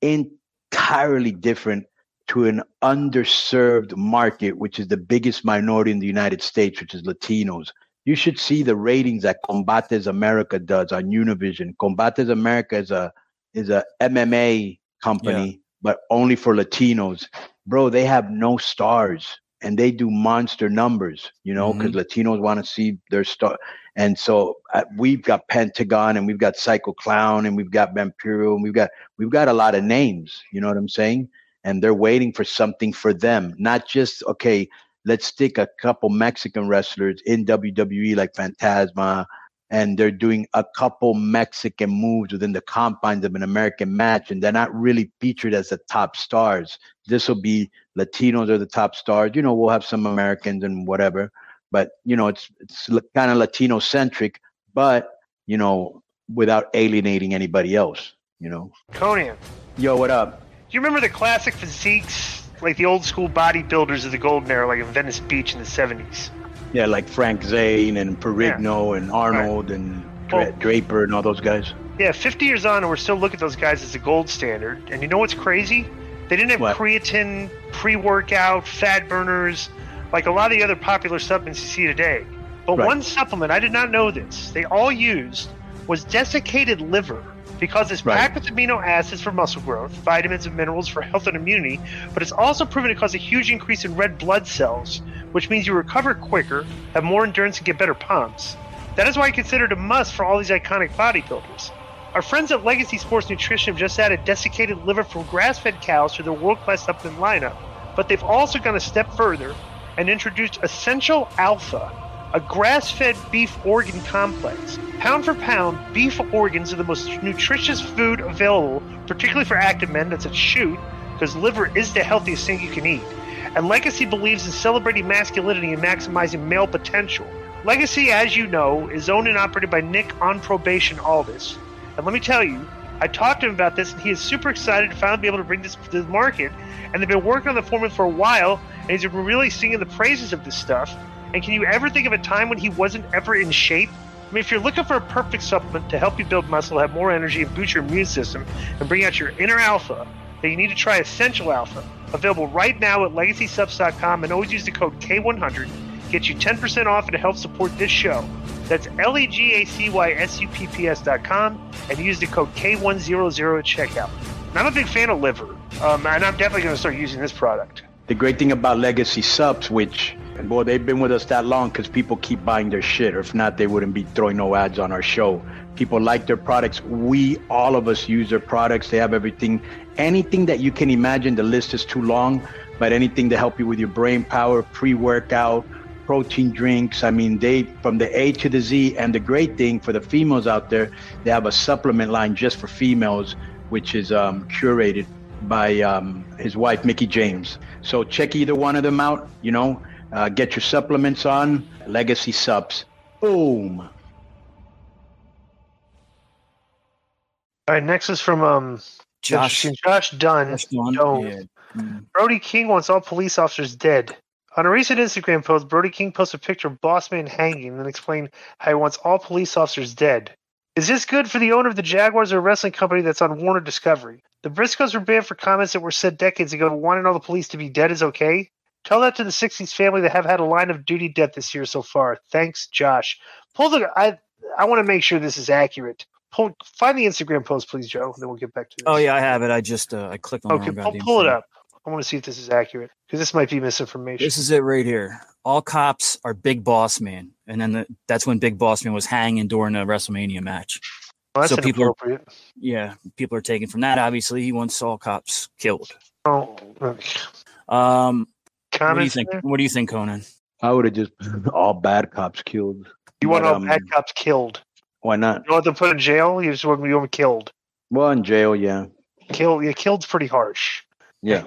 entirely different to an underserved market, which is the biggest minority in the United States, which is Latinos. You should see the ratings that Combates America does on Univision. Combates America is a is a M M A company, yeah. but only for Latinos. Bro, they have no stars, and they do monster numbers, you know, because mm-hmm. Latinos want to see their star. And so uh, we've got Pentagon, and we've got Psycho Clown, and we've got Vampiro, and we've got we've got a lot of names, you know what I'm saying? And they're waiting for something for them, not just, okay, let's stick a couple Mexican wrestlers in W W E like Fantasma, and they're doing a couple Mexican moves within the confines of an American match, and they're not really featured as the top stars. This will be Latinos are the top stars. You know, we'll have some Americans and whatever, but, you know, it's it's kind of Latino-centric, but, you know, without alienating anybody else, you know. Conan. Yo, what up? Do you remember the classic physiques, like the old school bodybuilders of the golden era, like in Venice Beach in the seventies? Yeah, like Frank Zane and Perigno yeah. and Arnold right. and Dra- well, Draper and all those guys. Yeah, fifty years on, and we're still looking at those guys as the gold standard. And you know what's crazy? They didn't have what? creatine, pre-workout, fat burners, like a lot of the other popular supplements you see today. But right. one supplement, I did not know this, they all used was desiccated liver, because it's packed right. with amino acids for muscle growth, vitamins and minerals for health and immunity, but it's also proven to cause a huge increase in red blood cells, which means you recover quicker, have more endurance, and get better pumps. That is why I consider it a must for all these iconic bodybuilders. Our friends at Legacy Sports Nutrition have just added desiccated liver from grass-fed cows to their world-class supplement lineup, but they've also gone a step further and introduced Essential Alpha, a grass-fed beef organ complex. Pound for pound, beef organs are the most nutritious food available, particularly for active men. That's a shoot, because liver is the healthiest thing you can eat. And Legacy believes in celebrating masculinity and maximizing male potential. Legacy, as you know, is owned and operated by Nick on probation Aldis. And let me tell you, I talked to him about this, and he is super excited to finally be able to bring this to the market. And they've been working on the formula for a while, and he's been really singing the praises of this stuff. And can you ever think of a time when he wasn't ever in shape? I mean, if you're looking for a perfect supplement to help you build muscle, have more energy, and boost your immune system, and bring out your inner alpha, that you need to try Essential Alpha. Available right now at legacy subs dot com, and always use the code K one hundred. Get you ten percent off and to help support this show. That's L E G A C Y S U P P S dot com, and use the code K one hundred at checkout. And I'm a big fan of liver, um, and I'm definitely going to start using this product. The great thing about Legacy Subs, which, boy, they've been with us that long because people keep buying their shit. Or if not, they wouldn't be throwing no ads on our show. People like their products. We, all of us, use their products. They have everything. Anything that you can imagine. The list is too long, but anything to help you with your brain power, pre-workout, protein drinks. I mean, they, from the A to the Z. And the great thing for the females out there, they have a supplement line just for females, which is um, curated by um, his wife, Mickey James. So check either one of them out, you know, uh, get your supplements on, Legacy Subs. Boom. All right, next is from um, Josh. Josh Dunn. Josh Dunn. Dunn. Yeah. Mm. Brody King wants all police officers dead. On a recent Instagram post, Brody King posted a picture of Bossman hanging and explained how he wants all police officers dead. Is this good for the owner of the Jaguars or a wrestling company that's on Warner Discovery? The Briscoes were banned for comments that were said decades ago. Wanting all the police to be dead is okay? Tell that to the sixties family that have had a line of duty death this year so far. Thanks, Josh. Pull the. I I want to make sure this is accurate. Pull, find the Instagram post, please, Joe. Then we'll get back to this. Oh yeah, I have it. I just uh, I clicked on. Okay, the pull, pull it up. I want to see if this is accurate because this might be misinformation. This is it right here. All cops are Big Boss Man, and then the, that's when Big Boss Man was hanging during a WrestleMania match. Well, that's so people, are, yeah, people are taking from that. Obviously, he wants all cops killed. Oh, um, what do you think? There? What do you think, Conan? I would have just all bad cops killed. You want but, all um, bad cops killed? Why not? You want them put in jail? You just want them killed? Well, in jail, yeah. Kill, yeah, killed's pretty harsh. Yeah.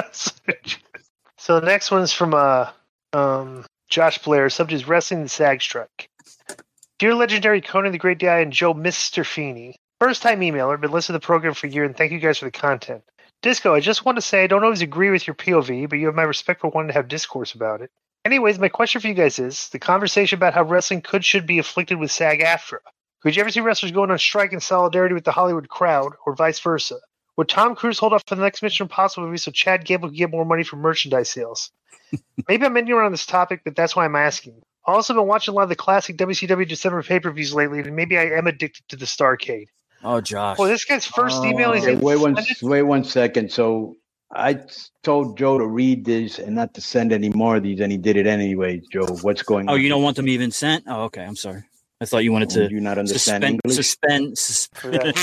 So the next one's from uh, um, Josh Blair. Subject is wrestling the SAG strike. Dear legendary Conan the Great Guy and Joe Mister Feeney, first time emailer, been listening to the program for a year, and thank you guys for the content. Disco, I just want to say I don't always agree with your P O V, but you have my respect for wanting to have discourse about it. Anyways, my question for you guys is the conversation about how wrestling could should be afflicted with SAG-AFTRA. Could you ever see wrestlers going on strike in solidarity with the Hollywood crowd, or vice versa? Would Tom Cruise hold off for the next Mission Impossible movie so Chad Gable could get more money from merchandise sales? Maybe I'm ending around this topic, but that's why I'm asking. I've also been watching a lot of the classic W C W December pay-per-views lately, and maybe I am addicted to the Starrcade. Oh, Josh. Well, this guy's first oh, email is... Okay, wait, one, wait one second. So I told Joe to read this and not to send any more of these, and he did it anyways, Joe. What's going oh, on? Oh, you don't want them even sent? Oh, okay. I'm sorry. I thought you wanted to... Oh, do you not understand suspend, English? Suspend... suspend.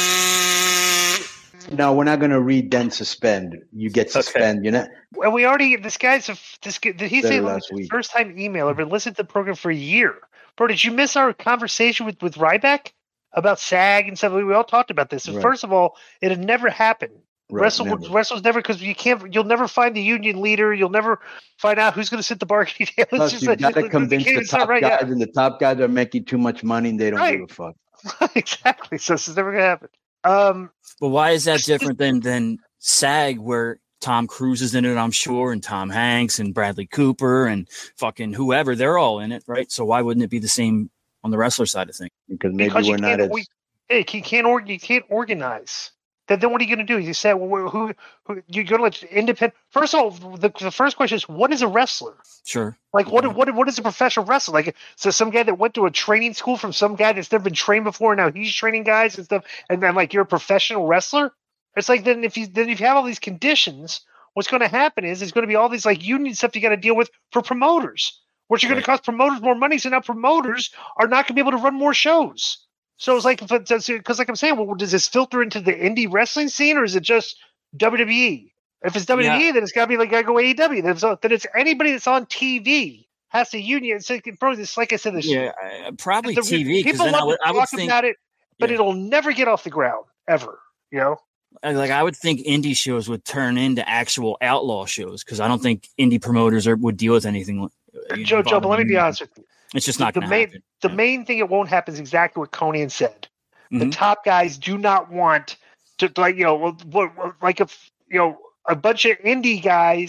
No, we're not going to read then suspend. You get suspend, okay. You know? Well, we already, this guy's, a, this, did he say last week. First time emailer, but listened to the program for a year. Bro, did you miss our conversation with, with Ryback about SAG and stuff? We all talked about this. And right. First of all, it had never happened. Right, Wrestle, never. Wrestle's never, because you can't, you'll never find the union leader. You'll never find out who's going to sit the bargaining table. Plus, just you've like, got to convince the top right guys, yet. And the top guys are making too much money and they don't right. give a fuck. Exactly. So this is never going to happen. Um, but why is that different than than SAG, where Tom Cruise is in it, I'm sure, and Tom Hanks and Bradley Cooper and fucking whoever, they're all in it, right? So why wouldn't it be the same on the wrestler side of things? Because maybe because we're not as... We, hey, you can't, or, you can't organize. Then, then what are you going to do? You say, well, who, who you're going to let independent. First of all, the, the first question is, what is a wrestler? Sure. Like, what, what, what is a professional wrestler? Like, so some guy that went to a training school from some guy that's never been trained before, and now he's training guys and stuff, and then like you're a professional wrestler. It's like then if you then if you have all these conditions, what's going to happen is there's going to be all these like union stuff you got to deal with for promoters, which are going to cost promoters more money. So now promoters are not going to be able to run more shows. So it's like, because like I'm saying, well, does this filter into the indie wrestling scene, or is it just W W E? If it's W W E, yeah. then it's got to be like, gotta go A E W. Then it's, then it's anybody that's on T V has to union. It's like, bro, it's like I said, this yeah, uh, probably the, T V. People then love I would, to I would talk think, about it, but yeah. it'll never get off the ground ever. You know, like I would think indie shows would turn into actual outlaw shows because I don't think indie promoters are, would deal with anything. You Joe, Joe, but let me be honest with you. It's just not the going to happen. The yeah. main thing it won't happen is exactly what Conan said. Mm-hmm. The top guys do not want to, like, you know, like if, you know, a bunch of indie guys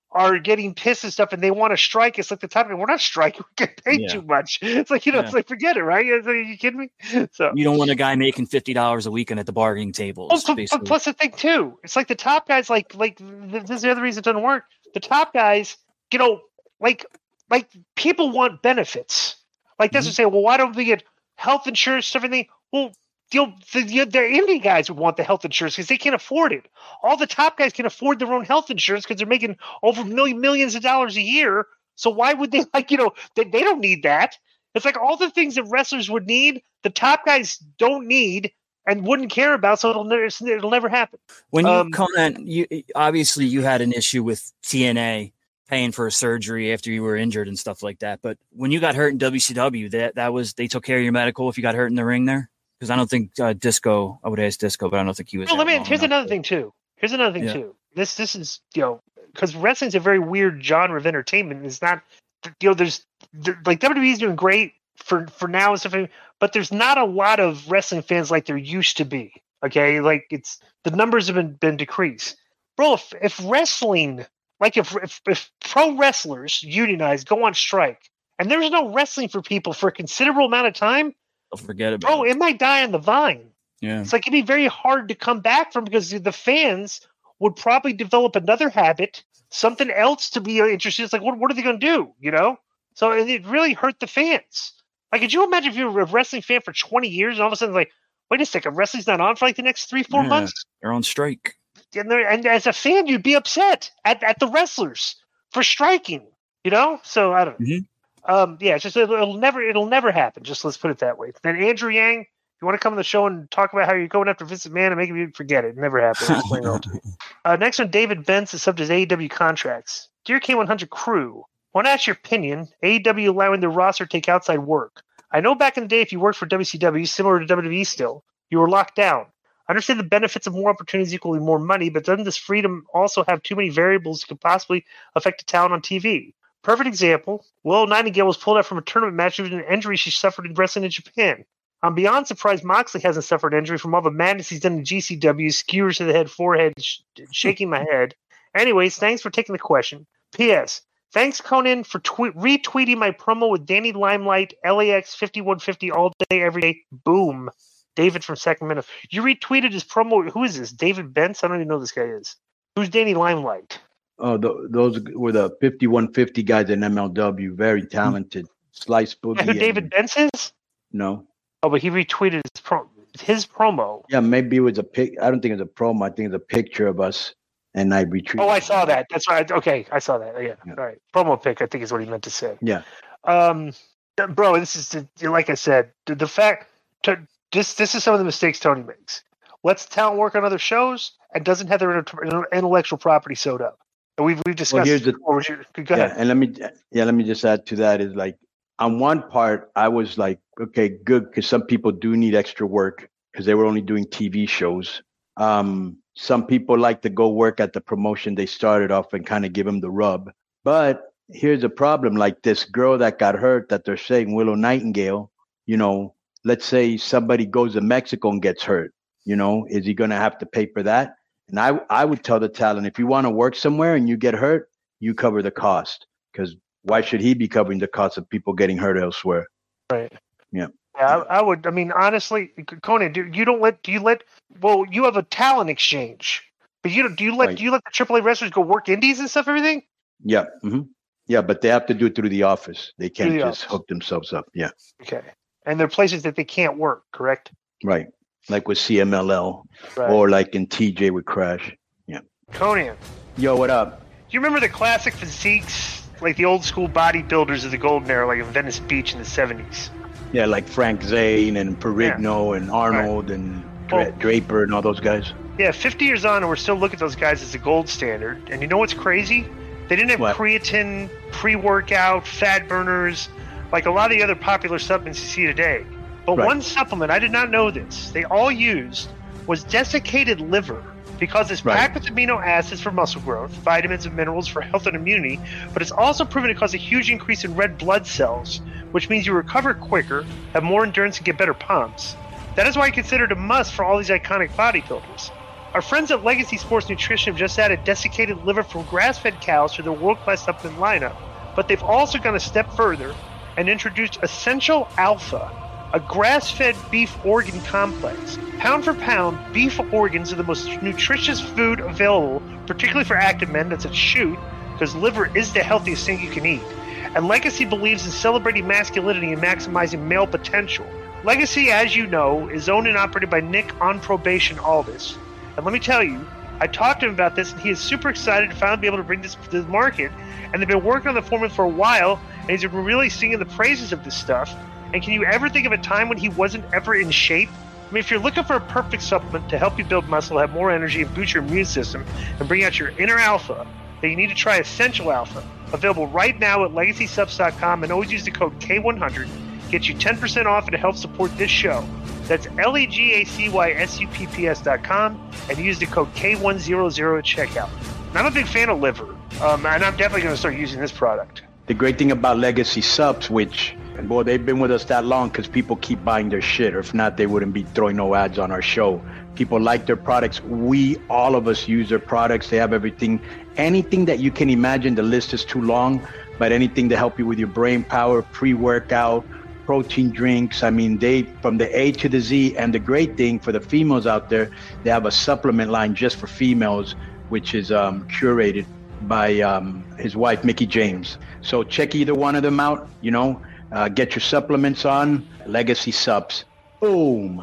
are getting pissed and stuff, and they want to strike. It's like the top. We're not striking. We get paid Yeah. too much. It's like you know. Yeah. It's like forget it, right? It's like, are you kidding me? So You don't want a guy making fifty dollars a weekend at the bargaining table. Oh, so- but plus the thing too, it's like the top guys, like like th- this is the other reason it doesn't work. The top guys, you know, like like people want benefits. Like this would say, well, why don't we get health insurance and everything? Well, you know, the, the, the indie guys would want the health insurance because they can't afford it. All the top guys can afford their own health insurance because they're making over million, millions of dollars a year. So why would they like, you know, they, they don't need that. It's like all the things that wrestlers would need, the top guys don't need and wouldn't care about. So it'll never, it'll never happen. When you Um, comment, you obviously you had an issue with T N A paying for a surgery after you were injured and stuff like that. But when you got hurt in W C W, that that was they took care of your medical if you got hurt in the ring there. Because I don't think uh, Disco, I would ask Disco, but I don't think he was. No, there let me. long Here's enough. another thing too. Here's another thing Yeah. too. This this is you know because wrestling's a very weird genre of entertainment. It's not you know there's there, like W W E's doing great for for now and stuff, but there's not a lot of wrestling fans like there used to be. Okay, like it's the numbers have been been decreased, bro. If if wrestling like if if, if pro wrestlers unionize go on strike and there's no wrestling for people for a considerable amount of time, Don't forget about bro, it. it might die on the vine. Yeah. It's like it'd be very hard to come back from because the fans would probably develop another habit, something else to be interested. It's like, what, what are they going to do? You know? So it, it really hurt the fans. Like, could you imagine if you were a wrestling fan for twenty years and all of a sudden, like, wait a second, wrestling's not on for like the next three, four Yeah, months? They're on strike. And, they're- and as a fan, you'd be upset at, at the wrestlers for striking, you know? So I don't know. Mm-hmm. Um, yeah, it's just it'll, it'll never it'll never happen. Just let's put it that way. Then Andrew Yang, you want to come on the show and talk about how you're going after Vince McMahon and make him forget it? It never happened. I'll explain it all to you. Uh, next one, David Benz is subbed his A E W contracts. Dear K one hundred crew, want to ask your opinion? A E W allowing their roster to take outside work. I know back in the day, if you worked for W C W, similar to W W E still, you were locked down. I understand the benefits of more opportunities equaling more money, but doesn't this freedom also have too many variables that could possibly affect the talent on T V? Perfect example, Willow Nightingale was pulled out from a tournament match due to an injury she suffered in wrestling in Japan. I'm beyond surprised Moxley hasn't suffered injury from all the madness he's done in G C W, skewers to the head, forehead, sh- shaking my head. Anyways, thanks for taking the question. P S. Thanks, Conan, for twe- retweeting my promo with Danny Limelight, L A X fifty-one fifty all day, every day. Boom. David from Sacramento. You retweeted his promo. Who is this? David Bentz? I don't even know who this guy is. Who's Danny Limelight? Oh, th- those were the fifty-one fifty guys in M L W. Very talented. Slice Boogie. Yeah, who David and- Bentz is? No. Oh, but he retweeted his, pro- his promo. Yeah, maybe it was a pic. I don't think it's a promo. I think it's a picture of us, and I retweeted. Oh, I saw that. That's right. Okay, I saw that. Yeah, all right. Promo pic, I think is what he meant to say. Yeah. Um, th- bro, this is the- like I said. The, the fact to this this is some of the mistakes Tony makes. Lets talent work on other shows and doesn't have their inter- intellectual property sewed up. And we've we've discussed. Well, here's this the- before. Go yeah, ahead. and let me yeah, let me just add to that is like on one part I was like, okay, good, because some people do need extra work because they were only doing T V shows. Um, some people like to go work at the promotion they started off and kind of give them the rub. But here's a problem: like this girl that got hurt, that they're saying Willow Nightingale. You know, let's say somebody goes to Mexico and gets hurt. You know, is he going to have to pay for that? And I, I would tell the talent, if you want to work somewhere and you get hurt, you cover the cost. Because why should he be covering the cost of people getting hurt elsewhere? Right. Yeah. Yeah, I, I would. I mean, honestly, Conan, do you don't let? Do you let? Well, you have a talent exchange, but you don't. Do you let? Right. Do you let the triple A wrestlers go work indies and stuff? Everything. Yeah. hmm Yeah, but they have to do it through the office. They can't Through the just office. hook themselves up. Yeah. Okay. And there are places that they can't work. Correct. Right. Like with C M L L Right. or like in T J with Crash. Yeah. Conan, Yo, what up? do you remember the classic physiques, like the old school bodybuilders of the golden era, like in Venice Beach in the seventies? Yeah, like Frank Zane and Perigno and Arnold and Dra- Well- Draper and all those guys. Yeah, fifty years on, and we're still looking at those guys as the gold standard. And you know what's crazy? They didn't have What? creatine, pre-workout, fat burners, like a lot of the other popular supplements you see today. But Right. one supplement, I did not know this, they all used was desiccated liver because it's Right. packed with amino acids for muscle growth, vitamins and minerals for health and immunity, but it's also proven to cause a huge increase in red blood cells, which means you recover quicker, have more endurance, and get better pumps. That is why I consider it a must for all these iconic bodybuilders. Our friends at Legacy Sports Nutrition have just added desiccated liver from grass-fed cows to their world-class supplement lineup, but they've also gone a step further and introduced Essential Alpha, a grass-fed beef organ complex. Pound for pound, beef organs are the most nutritious food available, particularly for active men. That's a shoot, because liver is the healthiest thing you can eat. And Legacy believes in celebrating masculinity and maximizing male potential. Legacy, as you know, is owned and operated by Nick on probation Aldis. And let me tell you, I talked to him about this, and he is super excited to finally be able to bring this to the market. And they've been working on the formula for a while, and he's been really singing the praises of this stuff. And can you ever think of a time when he wasn't ever in shape? I mean, if you're looking for a perfect supplement to help you build muscle, have more energy, and boost your immune system, and bring out your inner alpha, then you need to try Essential Alpha. Available right now at legacy subs dot com, and always use the code K one hundred. Get you ten percent off and to help support this show. That's L E G A C Y S U P P S dot com, and use the code K one hundred at checkout. And I'm a big fan of liver, um, and I'm definitely going to start using this product. The great thing about Legacy Subs, which, boy, they've been with us that long because people keep buying their shit, or if not, they wouldn't be throwing no ads on our show. People like their products. We, all of us, use their products. They have everything, anything that you can imagine. The list is too long, but anything to help you with your brain power, pre-workout, protein drinks. I mean, they, from the A to the Z. And the great thing for the females out there, they have a supplement line just for females, which is um, curated by um, his wife, Mickey James. So check either one of them out, you know, uh, get your supplements on Legacy Subs. Boom.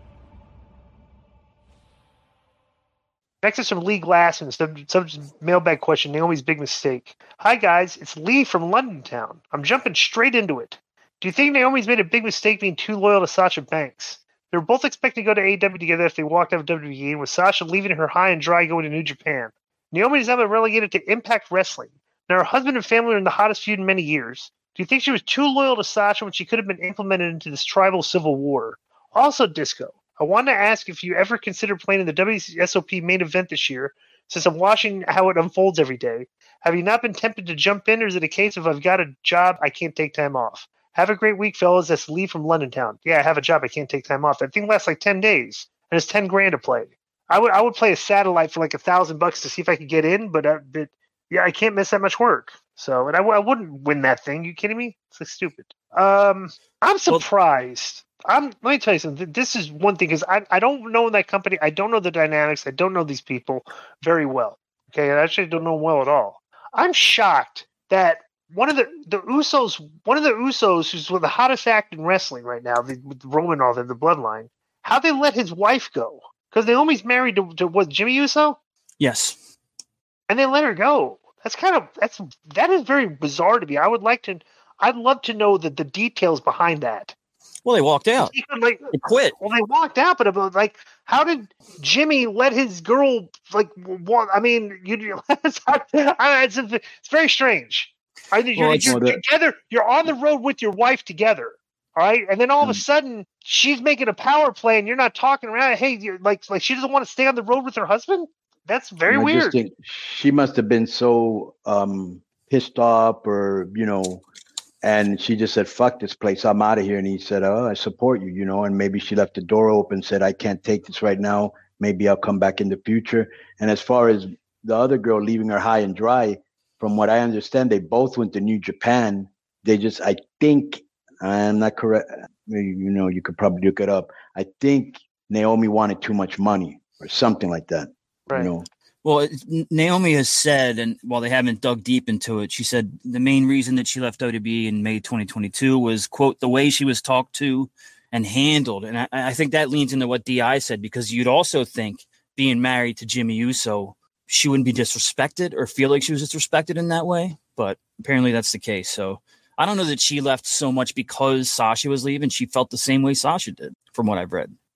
Next is from Lee Glasson. Some, some mailbag question, Naomi's big mistake. Hi, guys. It's Lee from London Town. I'm jumping straight into it. Do you think Naomi's made a big mistake being too loyal to Sasha Banks? They were both expected to go to A E W together if they walked out of W W E, with Sasha leaving her high and dry going to New Japan. Naomi is now been relegated to Impact Wrestling. Now, her husband and family are in the hottest feud in many years. Do you think she was too loyal to Sasha when she could have been implemented into this tribal civil war? Also, Disco, I wanted to ask if you ever considered playing in the W S O P main event this year, since I'm watching how it unfolds every day. Have you not been tempted to jump in, or is it a case of I've got a job, I can't take time off? Have a great week, fellas. That's Lee from London Town. Yeah, I have a job, I can't take time off. That thing lasts like ten days, and it's ten grand to play. I would I would play a satellite for like a thousand bucks to see if I could get in, but, uh, but yeah, I can't miss that much work. So, and I, I wouldn't win that thing. You kidding me? It's like stupid. Um, I'm surprised. I'm. Let me tell you something. This is one thing, because I I don't know that company. I don't know the dynamics. I don't know these people very well. Okay, I actually don't know them well at all. I'm shocked that one of the the Usos, one of the Usos, who's one of the hottest act in wrestling right now, the, with Roman and all that, the Bloodline, how they let his wife go. Because Naomi's married to, to what, Jimmy Uso? Yes. And they let her go. That's kind of that's that is very bizarre to me. I would like to I'd love to know the, the details behind that. Well, they walked out. Like, they quit. Well, they walked out, but about, like, how did Jimmy let his girl like? Walk, I mean, you. it's, it's, it's very strange. I, you're, well, you're together. You're on the road with your wife together. All right, and then all of a sudden she's making a power play, and you're not talking around. Hey, you're like, like she doesn't want to stay on the road with her husband. That's very I weird. Just think she must have been so um, pissed off, or you know, and she just said, "Fuck this place, I'm out of here." And he said, "Oh, I support you," you know. And maybe she left the door open, said, "I can't take this right now. Maybe I'll come back in the future." And as far as the other girl leaving her high and dry, from what I understand, they both went to New Japan. They just, I think. I'm not correct. You know, you could probably look it up. I think Naomi wanted too much money or something like that. Right. You know? Well, it, Naomi has said, and while they haven't dug deep into it, she said the main reason that she left W W E in May twenty twenty-two was, quote, the way she was talked to and handled. And I, I think that leans into what D I said, because you'd also think being married to Jimmy Uso, she wouldn't be disrespected or feel like she was disrespected in that way. But apparently that's the case. So I don't know that she left so much because Sasha was leaving. She felt the same way Sasha did, from what I've read.